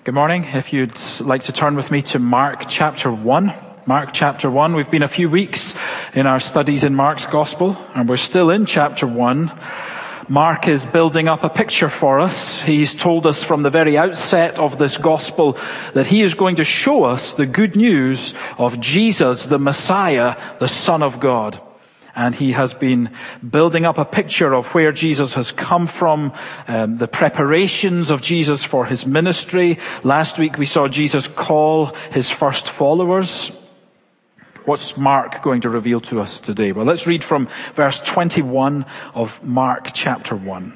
Good morning. If you'd like to turn with me to Mark chapter 1. Mark chapter 1. We've been a few weeks in our studies in Mark's Gospel, and we're still in chapter 1. Mark is building up a picture for us. He's told us from the very outset of this Gospel that he is going to show us the good news of Jesus, the Messiah, the Son of God. And he has been building up a picture of where Jesus has come from, the preparations of Jesus for his ministry. Last week we saw Jesus call his first followers. What's Mark going to reveal to us today? Well, let's read from verse 21 of Mark chapter 1.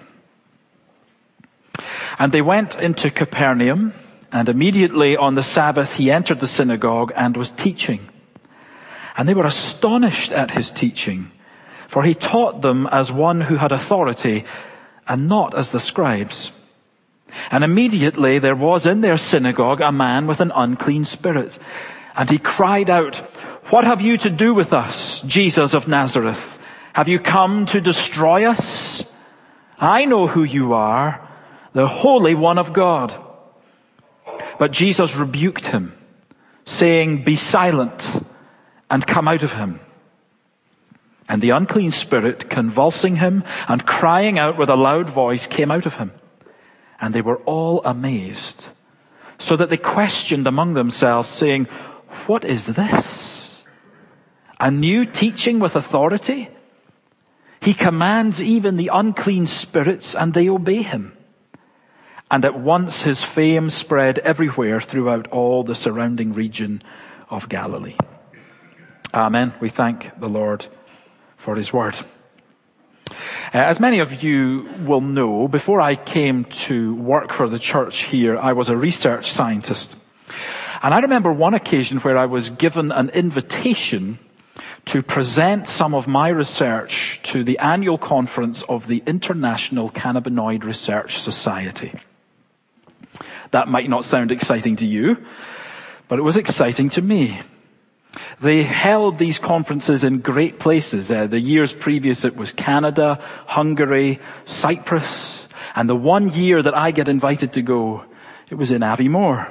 And they went into Capernaum, and immediately on the Sabbath he entered the synagogue and was teaching. And they were astonished at his teaching, for he taught them as one who had authority and not as the scribes. And immediately there was in their synagogue a man with an unclean spirit. And he cried out, "What have you to do with us, Jesus of Nazareth? Have you come to destroy us? I know who you are, the Holy One of God." But Jesus rebuked him, saying, "Be silent and come out of him." And the unclean spirit, convulsing him and crying out with a loud voice, came out of him. And they were all amazed, so that they questioned among themselves, saying, "What is this? A new teaching with authority? He commands even the unclean spirits, and they obey him." And at once his fame spread everywhere throughout all the surrounding region of Galilee. Amen. We thank the Lord for his word. As many of you will know, before I came to work for the church here, I was a research scientist. And I remember one occasion where I was given an invitation to present some of my research to the annual conference of the International Cannabinoid Research Society. That might not sound exciting to you, but it was exciting to me. They held these conferences in great places. The years previous it was Canada, Hungary, Cyprus, and the one year that I get invited to go, it was in Aviemore.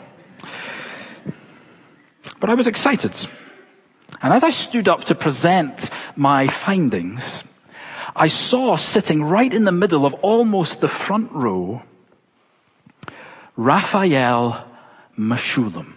But I was excited. And as I stood up to present my findings, I saw sitting right in the middle of almost the front row, Raphael Mechoulam.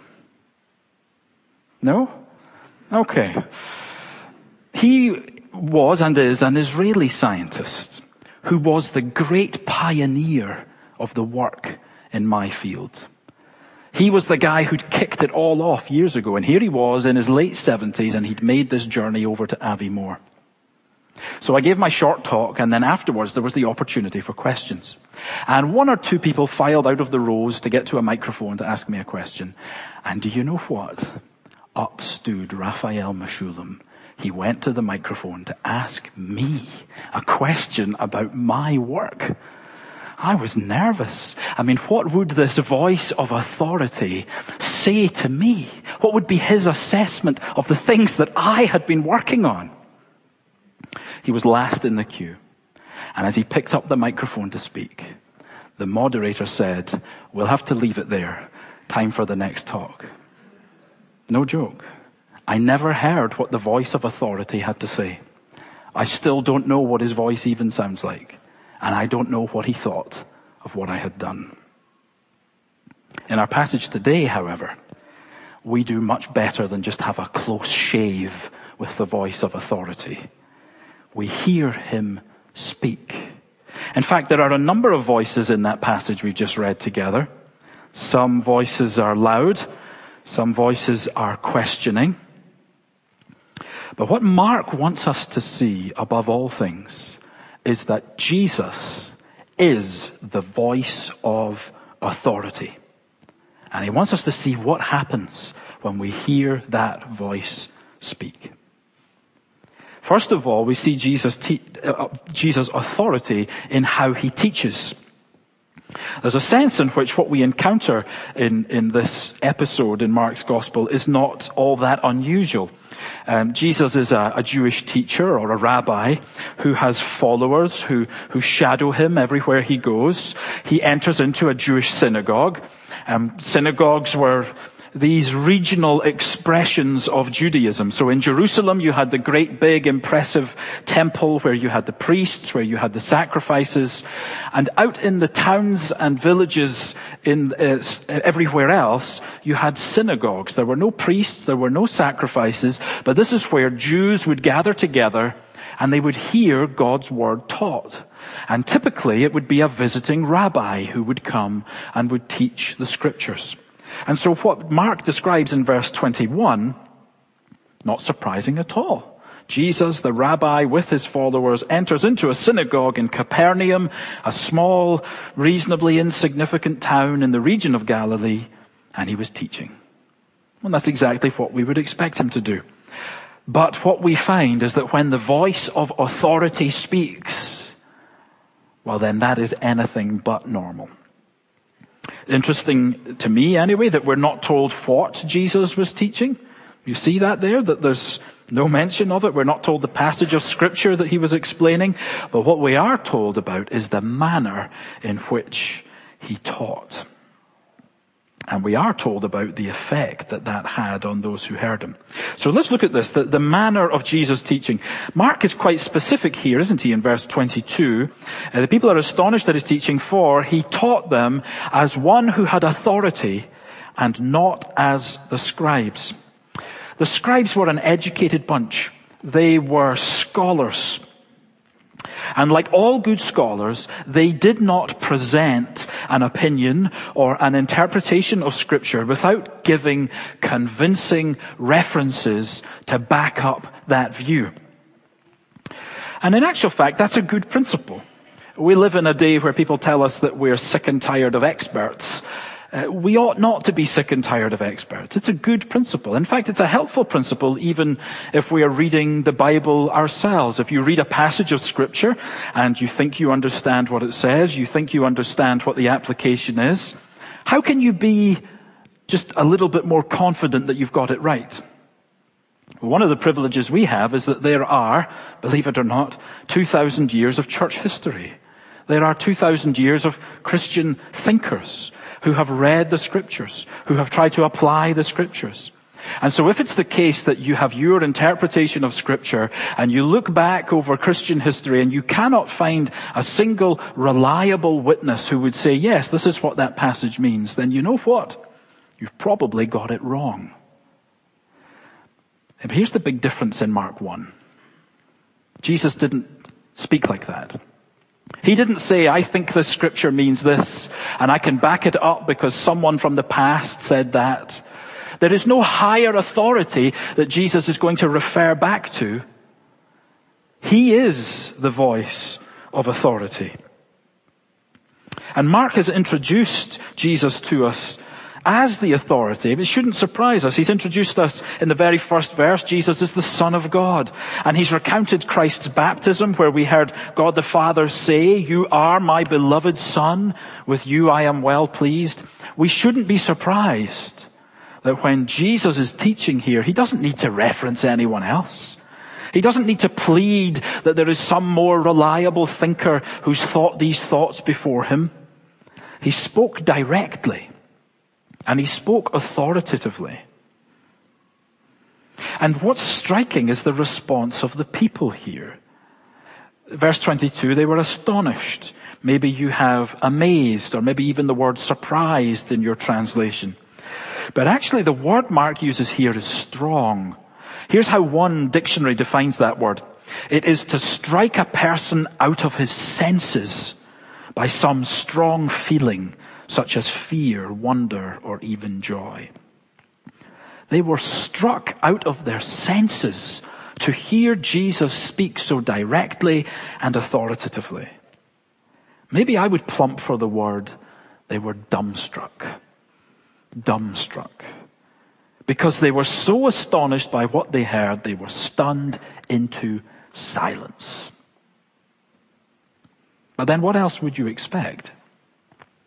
No? Okay. He was and is an Israeli scientist who was the great pioneer of the work in my field. He was the guy who'd kicked it all off years ago, and here he was in his late 70s, and he'd made this journey over to Aviemore. So I gave my short talk, and then afterwards there was the opportunity for questions. And one or two people filed out of the rows to get to a microphone to ask me a question. And do you know what? Up stood Raphael Mechoulam. He went to the microphone to ask me a question about my work. I was nervous. I mean, what would this voice of authority say to me? What would be his assessment of the things that I had been working on? He was last in the queue. And as he picked up the microphone to speak, the moderator said, "We'll have to leave it there. Time for the next talk." No joke. I never heard what the voice of authority had to say. I still don't know what his voice even sounds like. And I don't know what he thought of what I had done. In our passage today, however, we do much better than just have a close shave with the voice of authority. We hear him speak. In fact, there are a number of voices in that passage we've just read together. Some voices are loud. Some voices are questioning. But what Mark wants us to see above all things is that Jesus is the voice of authority. And he wants us to see what happens when we hear that voice speak. First of all, we see Jesus' authority in how he teaches. There's a sense in which what we encounter in this episode in Mark's Gospel is not all that unusual. Jesus is a Jewish teacher or a rabbi who has followers who shadow him everywhere he goes. He enters into a Jewish synagogue. Synagogues were these regional expressions of Judaism. So in Jerusalem, you had the great, big, impressive temple where you had the priests, where you had the sacrifices. And out in the towns and villages everywhere else, you had synagogues. There were no priests, there were no sacrifices, but this is where Jews would gather together and they would hear God's word taught. And typically it would be a visiting rabbi who would come and would teach the scriptures. And so what Mark describes in verse 21, not surprising at all. Jesus, the rabbi, with his followers, enters into a synagogue in Capernaum, a small, reasonably insignificant town in the region of Galilee, and he was teaching. Well, that's exactly what we would expect him to do. But what we find is that when the voice of authority speaks, well then that is anything but normal. Interesting to me anyway that we're not told what Jesus was teaching. You see that there? That there's no mention of it. We're not told the passage of scripture that he was explaining. But what we are told about is the manner in which he taught. And we are told about the effect that had on those who heard him. So let's look at this, the manner of Jesus' teaching. Mark is quite specific here, isn't he, in verse 22. The people are astonished at his teaching, for he taught them as one who had authority and not as the scribes. The scribes were an educated bunch. They were scholars. And like all good scholars, they did not present an opinion or an interpretation of Scripture without giving convincing references to back up that view. And in actual fact, that's a good principle. We live in a day where people tell us that we're sick and tired of experts. We ought not to be sick and tired of experts. It's a good principle. In fact, it's a helpful principle even if we are reading the Bible ourselves. If you read a passage of Scripture and you think you understand what it says, you think you understand what the application is, how can you be just a little bit more confident that you've got it right? Well, one of the privileges we have is that there are, believe it or not, 2,000 years of church history. There are 2,000 years of Christian thinkers who have read the Scriptures, who have tried to apply the Scriptures. And so if it's the case that you have your interpretation of Scripture and you look back over Christian history and you cannot find a single reliable witness who would say, yes, this is what that passage means, then you know what? You've probably got it wrong. And here's the big difference in Mark 1. Jesus didn't speak like that. He didn't say, I think this scripture means this, and I can back it up because someone from the past said that. There is no higher authority that Jesus is going to refer back to. He is the voice of authority. And Mark has introduced Jesus to us as the authority. It shouldn't surprise us. He's introduced us in the very first verse. Jesus is the Son of God. And he's recounted Christ's baptism where we heard God the Father say, you are my beloved Son. With you I am well pleased. We shouldn't be surprised that when Jesus is teaching here, he doesn't need to reference anyone else. He doesn't need to plead that there is some more reliable thinker who's thought these thoughts before him. He spoke directly. And he spoke authoritatively. And what's striking is the response of the people here. Verse 22, they were astonished. Maybe you have amazed, or maybe even the word surprised in your translation. But actually the word Mark uses here is strong. Here's how one dictionary defines that word. It is to strike a person out of his senses by some strong feeling, such as fear, wonder, or even joy. They were struck out of their senses to hear Jesus speak so directly and authoritatively. Maybe I would plump for the word, they were dumbstruck. Dumbstruck. Because they were so astonished by what they heard, they were stunned into silence. But then what else would you expect?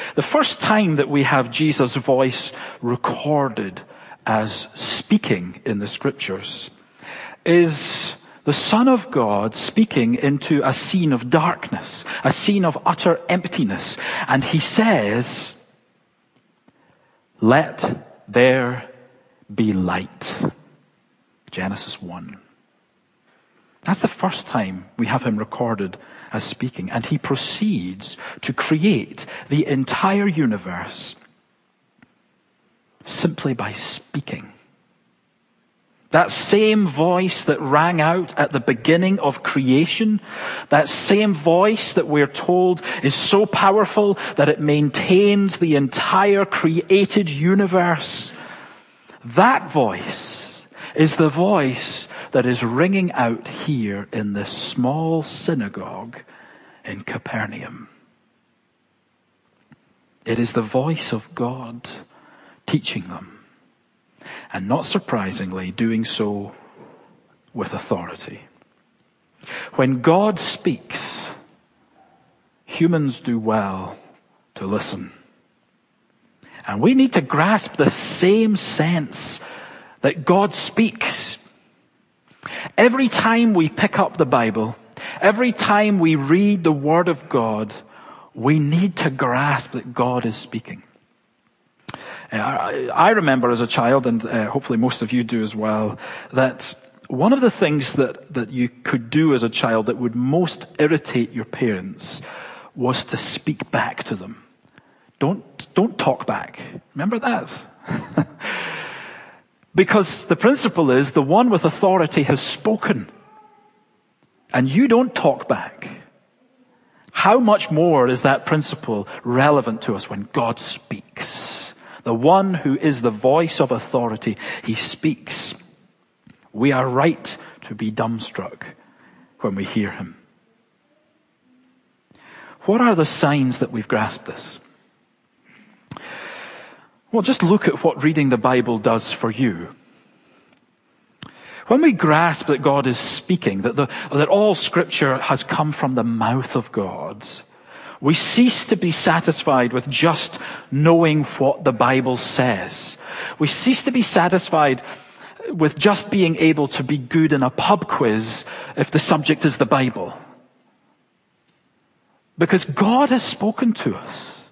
The first time that we have Jesus' voice recorded as speaking in the scriptures is the Son of God speaking into a scene of darkness, a scene of utter emptiness. And he says, "Let there be light." Genesis 1. That's the first time we have him recorded as speaking. And he proceeds to create the entire universe simply by speaking. That same voice that rang out at the beginning of creation, that same voice that we're told is so powerful that it maintains the entire created universe, that voice is the voice that is ringing out here in this small synagogue in Capernaum. It is the voice of God teaching them. And not surprisingly, doing so with authority. When God speaks, humans do well to listen. And we need to grasp the same sense that God speaks. Every time we pick up the Bible, every time we read the Word of God, we need to grasp that God is speaking. I remember as a child, and hopefully most of you do as well, that one of the things that you could do as a child that would most irritate your parents was to speak back to them. Don't talk back. Remember that? Because the principle is the one with authority has spoken. And you don't talk back. How much more is that principle relevant to us when God speaks? The one who is the voice of authority, he speaks. We are right to be dumbstruck when we hear him. What are the signs that we've grasped this? Well, just look at what reading the Bible does for you. When we grasp that God is speaking, that all Scripture has come from the mouth of God, we cease to be satisfied with just knowing what the Bible says. We cease to be satisfied with just being able to be good in a pub quiz if the subject is the Bible. Because God has spoken to us.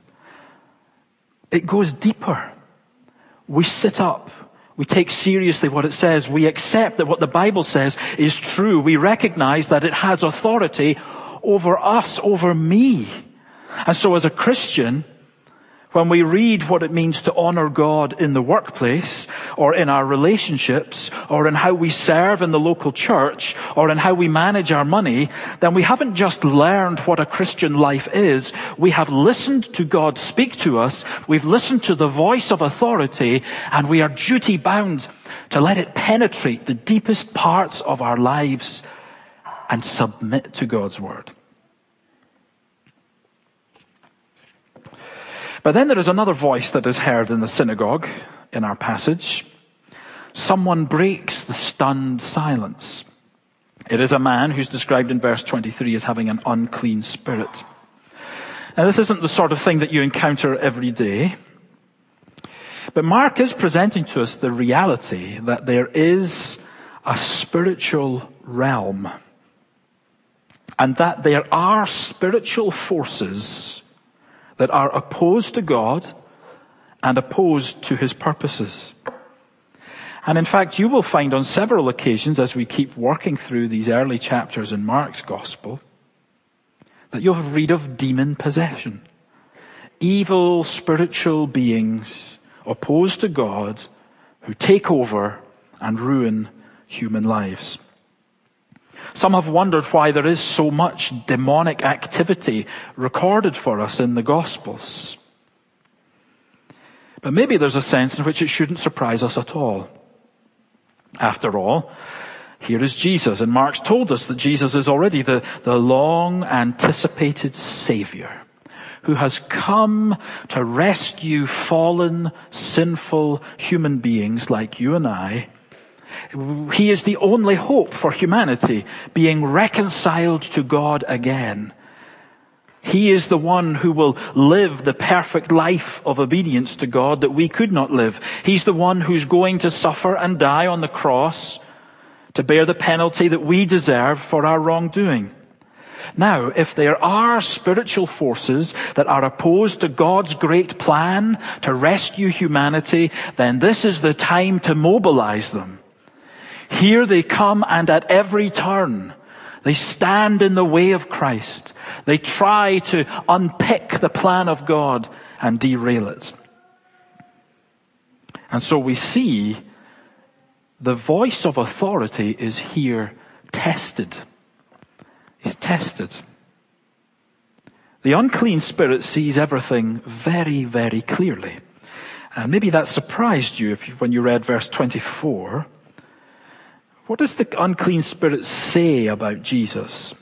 It goes deeper. We sit up. We take seriously what it says. We accept that what the Bible says is true. We recognize that it has authority over us, over me. And so as a Christian, when we read what it means to honor God in the workplace, or in our relationships, or in how we serve in the local church, or in how we manage our money, then we haven't just learned what a Christian life is. We have listened to God speak to us. We've listened to the voice of authority, and we are duty bound to let it penetrate the deepest parts of our lives and submit to God's word. But then there is another voice that is heard in the synagogue in our passage. Someone breaks the stunned silence. It is a man who's described in verse 23 as having an unclean spirit. Now, this isn't the sort of thing that you encounter every day. But Mark is presenting to us the reality that there is a spiritual realm. And that there are spiritual forces that are opposed to God and opposed to his purposes. And in fact, you will find on several occasions as we keep working through these early chapters in Mark's Gospel, that you'll read of demon possession. Evil spiritual beings opposed to God who take over and ruin human lives. Some have wondered why there is so much demonic activity recorded for us in the Gospels. But maybe there's a sense in which it shouldn't surprise us at all. After all, here is Jesus, and Mark's told us that Jesus is already the long anticipated Savior who has come to rescue fallen, sinful human beings like you and I. He is the only hope for humanity being reconciled to God again. He is the one who will live the perfect life of obedience to God that we could not live. He's the one who's going to suffer and die on the cross to bear the penalty that we deserve for our wrongdoing. Now, if there are spiritual forces that are opposed to God's great plan to rescue humanity, then this is the time to mobilize them. Here they come, and at every turn, they stand in the way of Christ. They try to unpick the plan of God and derail it. And so we see the voice of authority is here tested. He's tested. The unclean spirit sees everything very, very clearly. And maybe that surprised you when you read verse 24. What does the unclean spirit say about Jesus?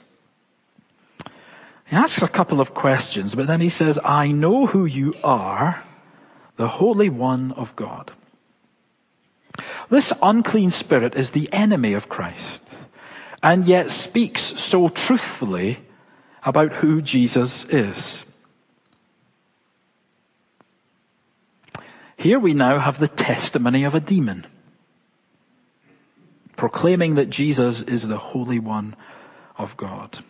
He asks a couple of questions, but then he says, I know who you are, the Holy One of God. This unclean spirit is the enemy of Christ, and yet speaks so truthfully about who Jesus is. Here we now have the testimony of a demon, proclaiming that Jesus is the Holy One of God.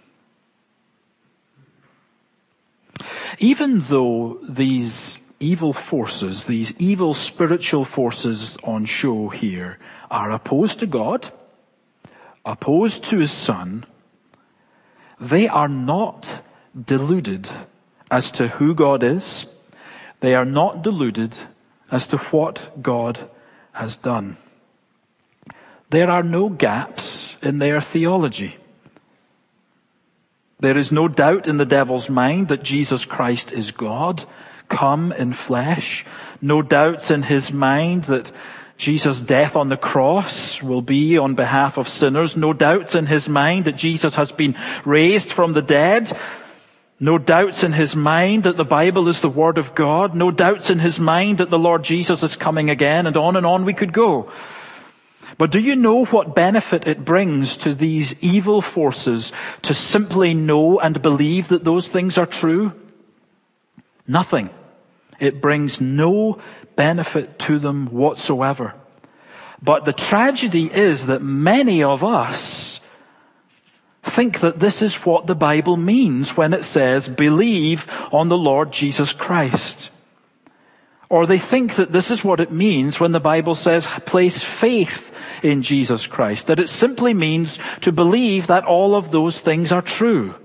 Even though these evil forces, these evil spiritual forces on show here, are opposed to God, opposed to His Son, they are not deluded as to who God is. They are not deluded as to what God has done. There are no gaps in their theology. There is no doubt in the devil's mind that Jesus Christ is God, come in flesh. No doubts in his mind that Jesus' death on the cross will be on behalf of sinners. No doubts in his mind that Jesus has been raised from the dead. No doubts in his mind that the Bible is the Word of God. No doubts in his mind that the Lord Jesus is coming again, and on we could go. But do you know what benefit it brings to these evil forces to simply know and believe that those things are true? Nothing. It brings no benefit to them whatsoever. But the tragedy is that many of us think that this is what the Bible means when it says, believe on the Lord Jesus Christ. Or they think that this is what it means when the Bible says, place faith in Jesus Christ. That it simply means to believe that all of those things are true.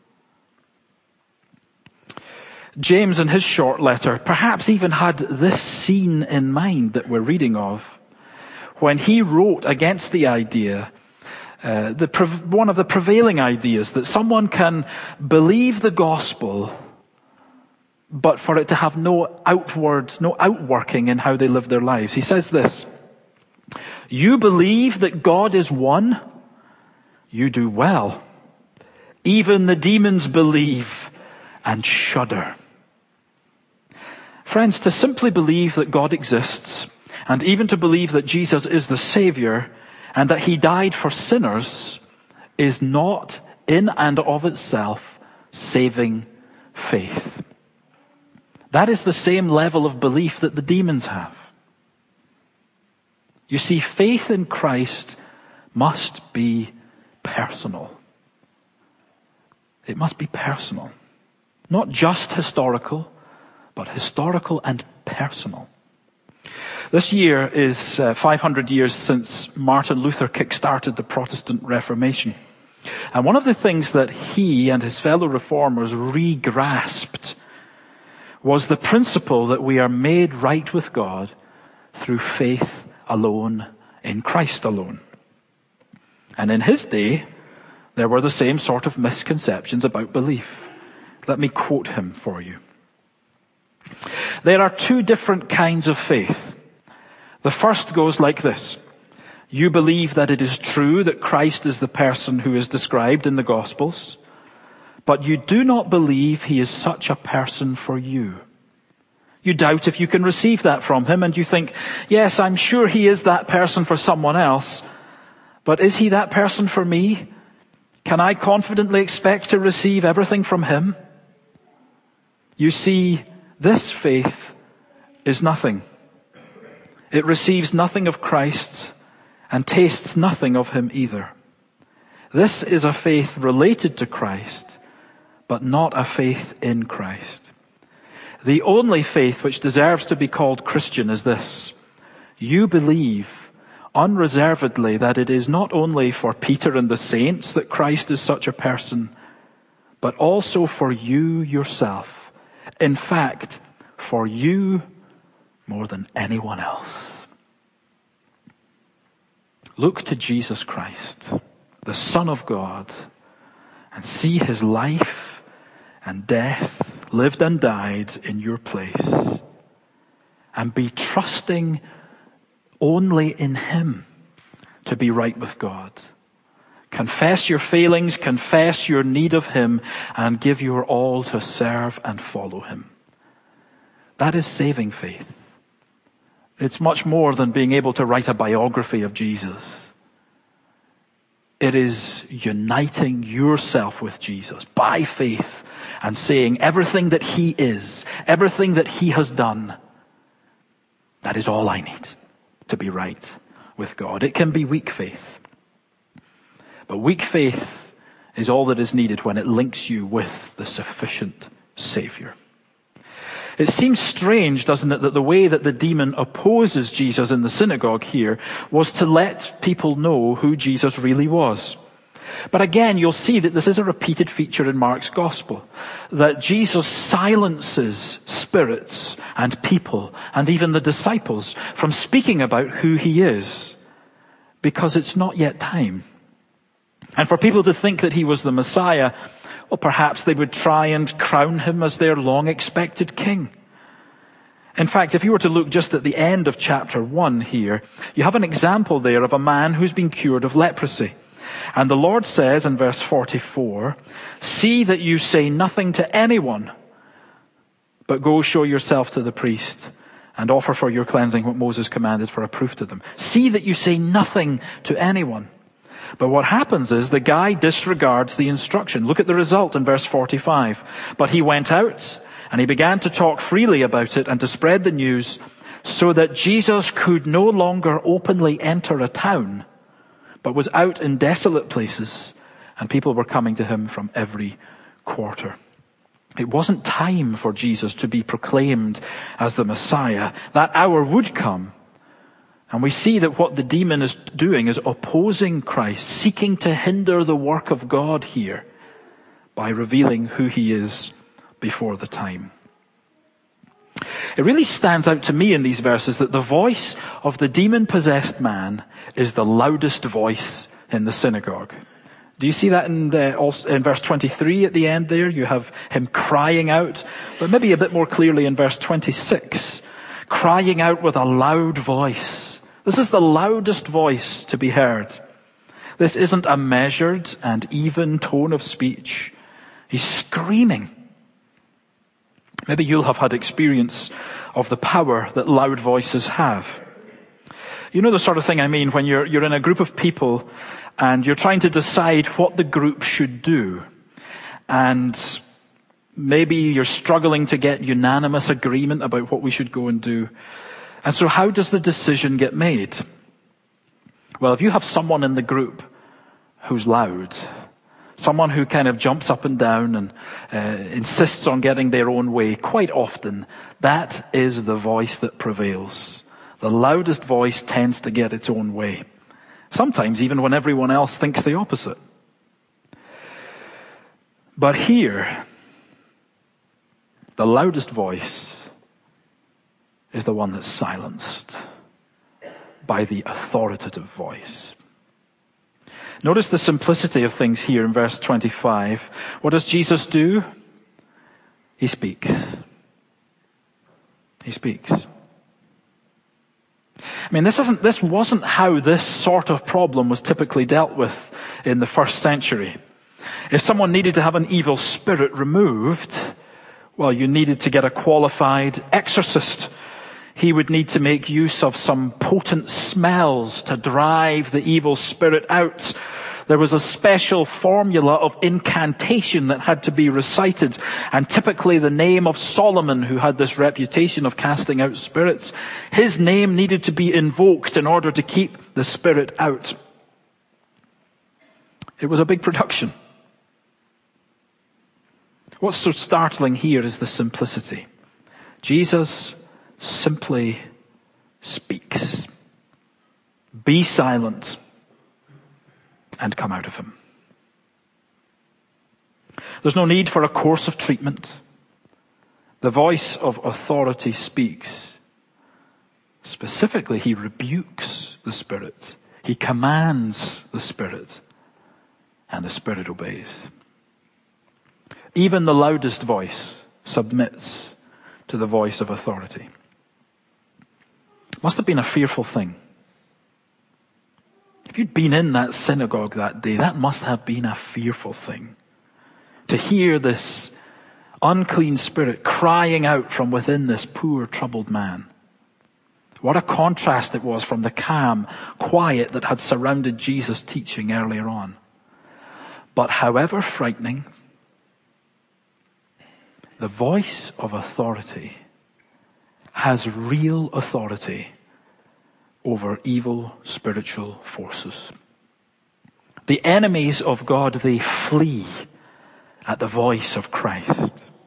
James, in his short letter, perhaps even had this scene in mind that we're reading of when he wrote against the idea, one of the prevailing ideas, that someone can believe the gospel but for it to have no outworking in how they live their lives. He says this, you believe that God is one, you do well. Even the demons believe and shudder. Friends, to simply believe that God exists, and even to believe that Jesus is the Savior, and that He died for sinners, is not in and of itself saving faith. That is the same level of belief that the demons have. You see, faith in Christ must be personal. It must be personal. Not just historical, but historical and personal. This year is 500 years since Martin Luther kick-started the Protestant Reformation. And one of the things that he and his fellow reformers re-grasped was the principle that we are made right with God through faith alone, in Christ alone. And in his day, there were the same sort of misconceptions about belief. Let me quote him for you. There are two different kinds of faith. The first goes like this. You believe that it is true that Christ is the person who is described in the Gospels, but you do not believe He is such a person for you. You doubt if you can receive that from Him, and you think, yes, I'm sure He is that person for someone else, but is He that person for me? Can I confidently expect to receive everything from Him? You see, this faith is nothing. It receives nothing of Christ and tastes nothing of him either. This is a faith related to Christ, but not a faith in Christ. The only faith which deserves to be called Christian is this: you believe unreservedly that it is not only for Peter and the saints that Christ is such a person, but also for you yourself. In fact, for you more than anyone else. Look to Jesus Christ, the Son of God, and see his life and death, lived and died in your place. And be trusting only in him to be right with God. Confess your failings, confess your need of him, and give your all to serve and follow him. That is saving faith. It's much more than being able to write a biography of Jesus. It is uniting yourself with Jesus by faith and saying everything that he is, everything that he has done, that is all I need to be right with God. It can be weak faith. But weak faith is all that is needed when it links you with the sufficient Savior. It seems strange, doesn't it, that the way that the demon opposes Jesus in the synagogue here was to let people know who Jesus really was. But again, you'll see that this is a repeated feature in Mark's gospel, that Jesus silences spirits and people and even the disciples from speaking about who he is, because it's not yet time. And for people to think that he was the Messiah, well, perhaps they would try and crown him as their long-expected king. In fact, if you were to look just at the end of chapter 1 here, you have an example there of a man who's been cured of leprosy. And the Lord says in verse 44, "See that you say nothing to anyone, but go show yourself to the priest and offer for your cleansing what Moses commanded for a proof to them." See that you say nothing to anyone. But what happens is the guy disregards the instruction. Look at the result in verse 45. "But he went out and he began to talk freely about it and to spread the news, so that Jesus could no longer openly enter a town, but was out in desolate places, and people were coming to him from every quarter." It wasn't time for Jesus to be proclaimed as the Messiah. That hour would come. And we see that what the demon is doing is opposing Christ, seeking to hinder the work of God here by revealing who he is before the time. It really stands out to me in these verses that the voice of the demon-possessed man is the loudest voice in the synagogue. Do you see that in verse 23 at the end there? You have him crying out, but maybe a bit more clearly in verse 26, crying out with a loud voice. This is the loudest voice to be heard. This isn't a measured and even tone of speech. He's screaming. Maybe you'll have had experience of the power that loud voices have. You know the sort of thing I mean when you're in a group of people and you're trying to decide what the group should do. And maybe you're struggling to get unanimous agreement about what we should go and do. And so how does the decision get made? Well, if you have someone in the group who's loud, someone who kind of jumps up and down and insists on getting their own way, quite often, that is the voice that prevails. The loudest voice tends to get its own way. Sometimes even when everyone else thinks the opposite. But here, the loudest voice is the one that's silenced by the authoritative voice. Notice the simplicity of things here in verse 25. What does Jesus do? He speaks. He speaks. I mean, this wasn't how this sort of problem was typically dealt with in the first century. If someone needed to have an evil spirit removed, well, you needed to get a qualified exorcist. He would need to make use of some potent smells to drive the evil spirit out. There was a special formula of incantation that had to be recited, and typically the name of Solomon, who had this reputation of casting out spirits, his name needed to be invoked in order to keep the spirit out. It was a big production. What's so startling here is the simplicity. Jesus simply speaks. Be silent and come out of him. There's no need for a course of treatment. The voice of authority speaks. Specifically, he rebukes the spirit. He commands the spirit, and the spirit obeys. Even the loudest voice submits to the voice of authority. It must have been a fearful thing. If you'd been in that synagogue that day, that must have been a fearful thing. To hear this unclean spirit crying out from within this poor, troubled man. What a contrast it was from the calm, quiet that had surrounded Jesus' teaching earlier on. But however frightening, the voice of authority has real authority over evil spiritual forces. The enemies of God, they flee at the voice of Christ.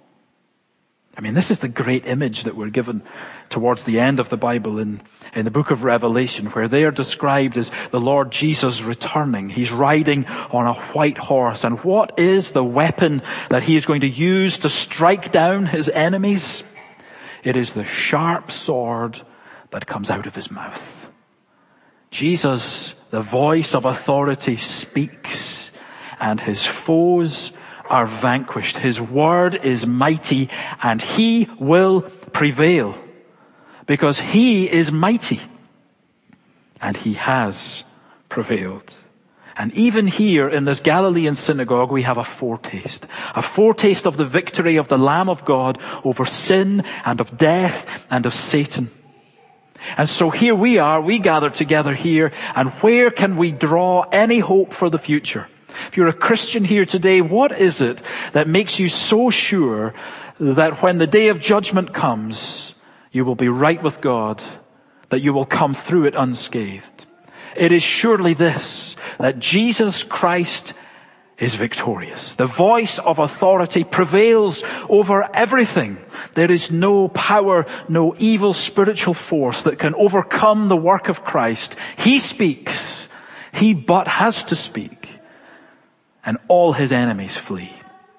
I mean, this is the great image that we're given towards the end of the Bible in the book of Revelation, where they are described as the Lord Jesus returning. He's riding on a white horse. And what is the weapon that he is going to use to strike down his enemies? It is the sharp sword that comes out of his mouth. Jesus, the voice of authority, speaks, and his foes are vanquished. His word is mighty, and he will prevail, because he is mighty, and he has prevailed. And even here in this Galilean synagogue, we have a foretaste of the victory of the Lamb of God over sin and of death and of Satan. And so here we are, we gather together here, and where can we draw any hope for the future? If you're a Christian here today, what is it that makes you so sure that when the day of judgment comes, you will be right with God, that you will come through it unscathed? It is surely this, that Jesus Christ is victorious. The voice of authority prevails over everything. There is no power, no evil spiritual force that can overcome the work of Christ. He speaks. He but has to speak. And all his enemies flee.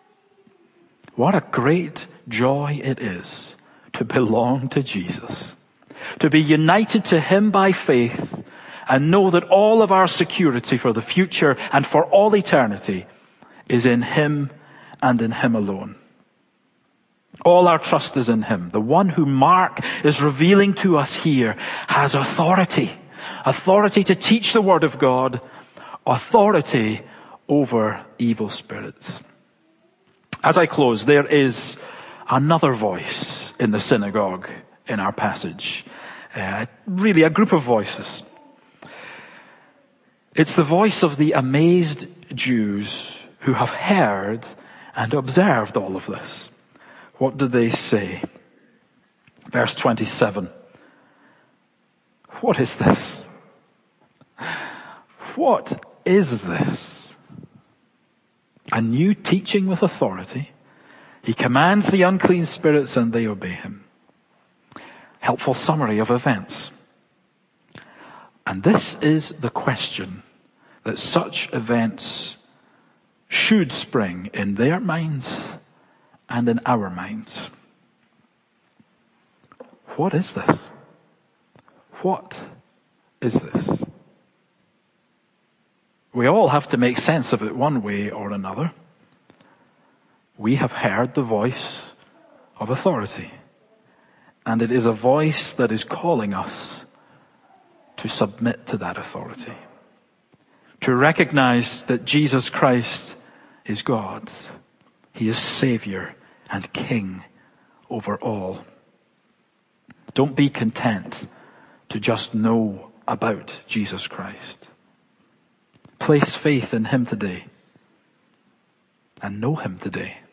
What a great joy it is to belong to Jesus. To be united to him by faith, and know that all of our security for the future and for all eternity is in him and in him alone. All our trust is in him. The one who Mark is revealing to us here has authority. Authority to teach the word of God. Authority over evil spirits. As I close, there is another voice in the synagogue in our passage. Really a group of voices. It's the voice of the amazed Jews who have heard and observed all of this. What do they say? Verse 27. What is this? What is this? A new teaching with authority. He commands the unclean spirits and they obey him. Helpful summary of events. And this is the question that such events should spring in their minds and in our minds. What is this? What is this? We all have to make sense of it one way or another. We have heard the voice of authority, and it is a voice that is calling us to submit to that authority, to recognize that Jesus Christ is God. He is Savior and King over all. Don't be content to just know about Jesus Christ. place faith in him today and know him today?